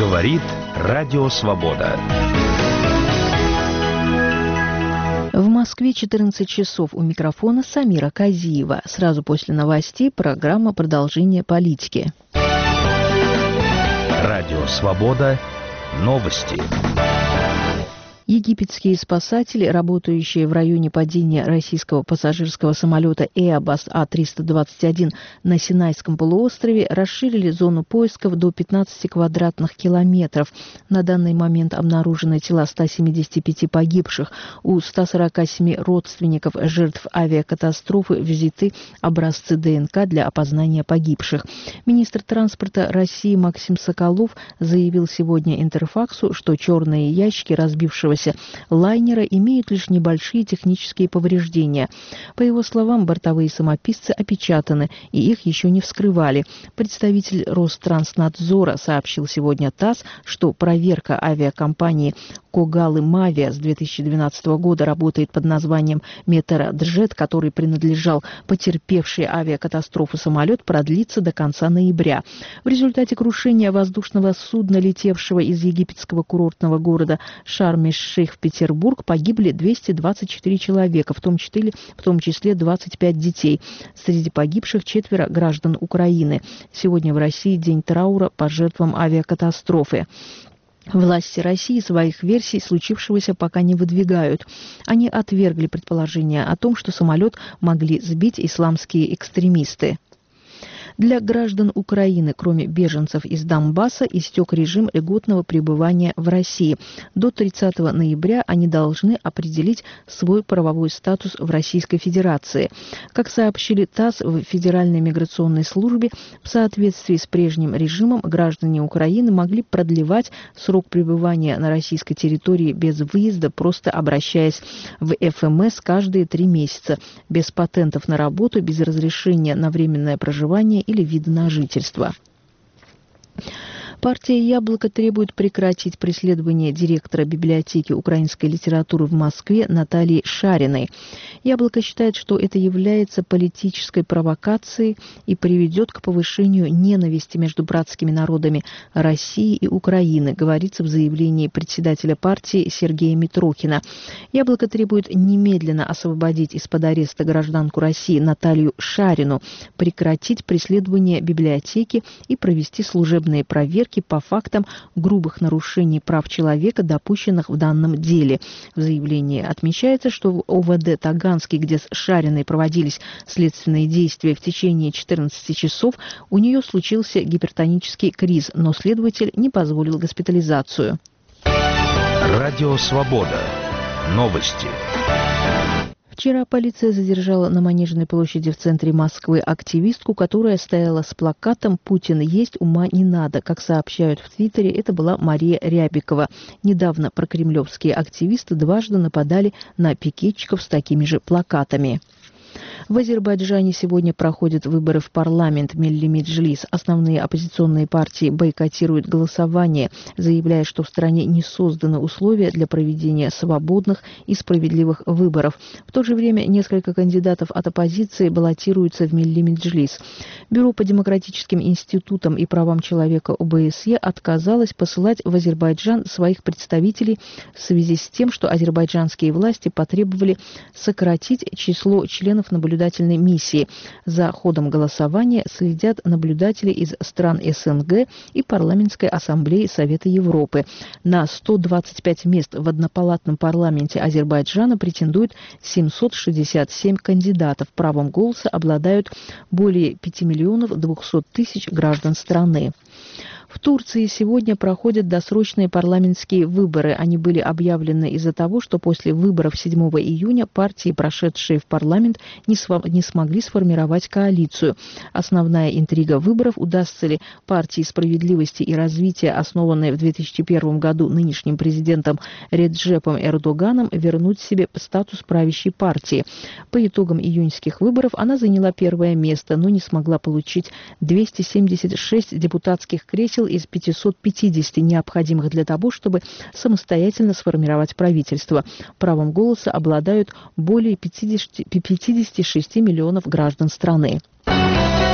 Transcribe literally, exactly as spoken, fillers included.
Говорит Радио Свобода. В Москве четырнадцать часов. У микрофона Самира Казиева. Сразу после новостей программа «Продолжение политики». Радио Свобода. Новости. Египетские спасатели, работающие в районе падения российского пассажирского самолета Airbus А триста двадцать один на Синайском полуострове, расширили зону поисков до пятнадцати квадратных километров. На данный момент обнаружены тела ста семидесяти пяти погибших. У ста сорока семи родственников жертв авиакатастрофы взяты образцы ДНК для опознания погибших. Министр транспорта России Максим Соколов заявил сегодня Интерфаксу, что черные ящики разбившего лайнера имеют лишь небольшие технические повреждения. По его словам, бортовые самописцы опечатаны, и их еще не вскрывали. Представитель Ространснадзора сообщил сегодня ТАСС, что проверка авиакомпании Когалы Мавиа с две тысячи двенадцатого года работает под названием Метероджет, который принадлежал потерпевшей авиакатастрофу самолет, продлится до конца ноября. В результате крушения воздушного судна, летевшего из египетского курортного города Шарм-эль-Шейх в Петербург, погибли двести двадцать четыре человека, в том числе, в том числе двадцать пять детей. Среди погибших четверо граждан Украины. Сегодня в России день траура по жертвам авиакатастрофы. Власти России своих версий случившегося пока не выдвигают. Они отвергли предположение о том, что самолет могли сбить исламские экстремисты. Для граждан Украины, кроме беженцев из Донбасса, истек режим льготного пребывания в России. До тридцатого ноября они должны определить свой правовой статус в Российской Федерации. Как сообщили ТАСС в Федеральной миграционной службе, в соответствии с прежним режимом граждане Украины могли продлевать срок пребывания на российской территории без выезда, просто обращаясь в эф эм эс каждые три месяца, без патентов на работу, без разрешения на временное проживание или вида на жительство. Партия «Яблоко» требует прекратить преследование директора библиотеки украинской литературы в Москве Натальи Шариной. «Яблоко» считает, что это является политической провокацией и приведет к повышению ненависти между братскими народами России и Украины, говорится в заявлении председателя партии Сергея Митрохина. «Яблоко» требует немедленно освободить из-под ареста гражданку России Наталью Шарину, прекратить преследование библиотеки и провести служебные проверки по фактам грубых нарушений прав человека, допущенных в данном деле. В заявлении отмечается, что в о вэ дэ Таганский, где с Шариной проводились следственные действия в течение четырнадцати часов, у нее случился гипертонический криз, но следователь не позволил госпитализацию. Радио Свобода. Новости. Вчера полиция задержала на Манежной площади в центре Москвы активистку, которая стояла с плакатом «Путин есть, ума не надо». Как сообщают в Твиттере, это была Мария Рябикова. Недавно прокремлевские активисты дважды нападали на пикетчиков с такими же плакатами. В Азербайджане сегодня проходят выборы в парламент Милли Меджлис. Основные оппозиционные партии бойкотируют голосование, заявляя, что в стране не созданы условия для проведения свободных и справедливых выборов. В то же время несколько кандидатов от оппозиции баллотируются в Милли Меджлис. Бюро по демократическим институтам и правам человека о бэ эс е отказалось посылать в Азербайджан своих представителей в связи с тем, что азербайджанские власти потребовали сократить число членов наблюдательной миссии. За ходом голосования следят наблюдатели из стран эс эн гэ и Парламентской ассамблеи Совета Европы. На сто двадцать пять мест в однопалатном парламенте Азербайджана претендуют семьсот шестьдесят семь кандидатов. Правом голоса обладают более пяти миллионов двухсот тысяч граждан страны. В Турции сегодня проходят досрочные парламентские выборы. Они были объявлены из-за того, что после выборов седьмого июня партии, прошедшие в парламент, не, св- не смогли сформировать коалицию. Основная интрига выборов: удастся ли партии справедливости и развития, основанной в две тысячи первом году нынешним президентом Реджепом Эрдоганом, вернуть себе статус правящей партии. По итогам июньских выборов она заняла первое место, но не смогла получить двести семьдесят шесть депутатских кресел из пятисот пятидесяти, необходимых для того, чтобы самостоятельно сформировать правительство. Правом голоса обладают более пятидесяти, пятидесяти шести миллионов граждан страны.